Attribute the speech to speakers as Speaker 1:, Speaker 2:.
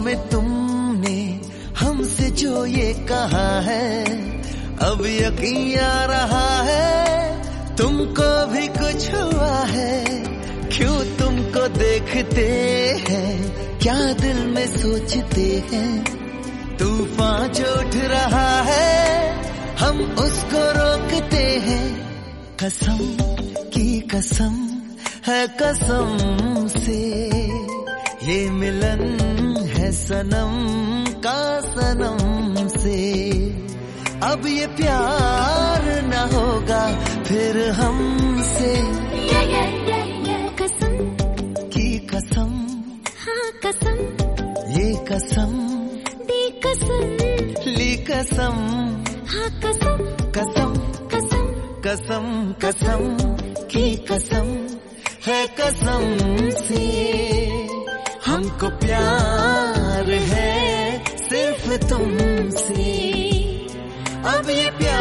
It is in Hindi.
Speaker 1: में तुमने हमसे जो ये कहा है, अब यकीन आ रहा है तुमको भी कुछ हुआ है। क्यों तुमको देखते हैं, क्या दिल में सोचते हैं, तूफान जो उठ रहा है हम उसको रोकते हैं। कसम की कसम है कसम से, ये मिलन है सनम का सनम से। अब ये प्यार न होगा फिर हमसे।
Speaker 2: कसम
Speaker 1: की कसम,
Speaker 2: हाँ कसम,
Speaker 1: ये कसम
Speaker 2: दी कसम,
Speaker 1: ली कसम,
Speaker 2: हाँ कसम,
Speaker 1: कसम
Speaker 2: कसम,
Speaker 1: कसम कसम की कसम है कसम से। हमको प्यार है सिर्फ तुमसे, अब ये प्यार